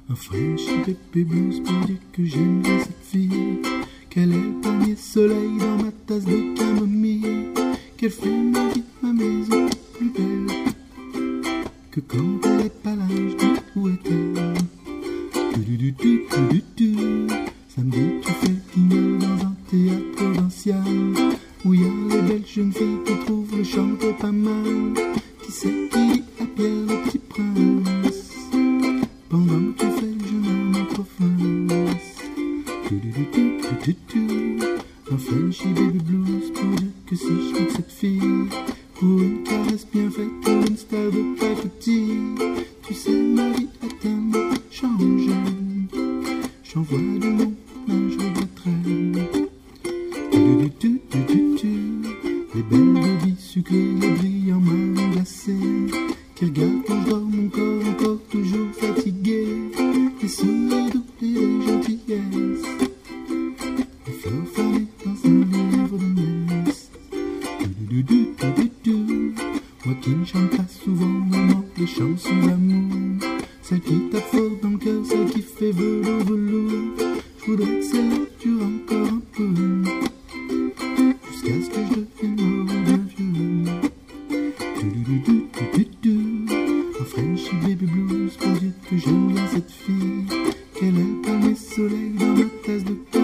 Un Frenchy baby blues pour dire que j'aime bien cette fille, qu'elle est le dernier soleil dans ma tasse de camomille, qu'elle fait ma vie, ma maison plus belle, que quand elle est pas là, je dis où est-elle. Ça me dit tu fais guignol dans un théâtre provincial, où y a les belles jeunes filles qui trouvent le chanteur pas mal. Qui c'est qui dit à Pierre le petit prince, pendant que tu fais le jeune homme en province. Un Frenchy baby blues pour dire que si je quitte cette fille pour une caresse bien faite ou une star de petit, tu sais ma vie a tellement changé, j'envoie du monde mais je regretterai. Les belles babies sucrées, les brillants marrons glacés, qui regardent quand je dors mon corps encore toujours fatigué, les sourires doux et les gentillesses, les fleurs fanées dans un livre de messe. Moi qui ne chante pas souvent vraiment les chansons d'amour, celle qui tape fort dans le cœur, celle qui fait velours velours, je voudrais que celle-là dure encore un peu, jusqu'à ce que je devienne mort d'un vieux. Un Frenchy baby blues pour dire que j'aime bien cette fille, qu'elle est le palmier soleil dans ma tasse de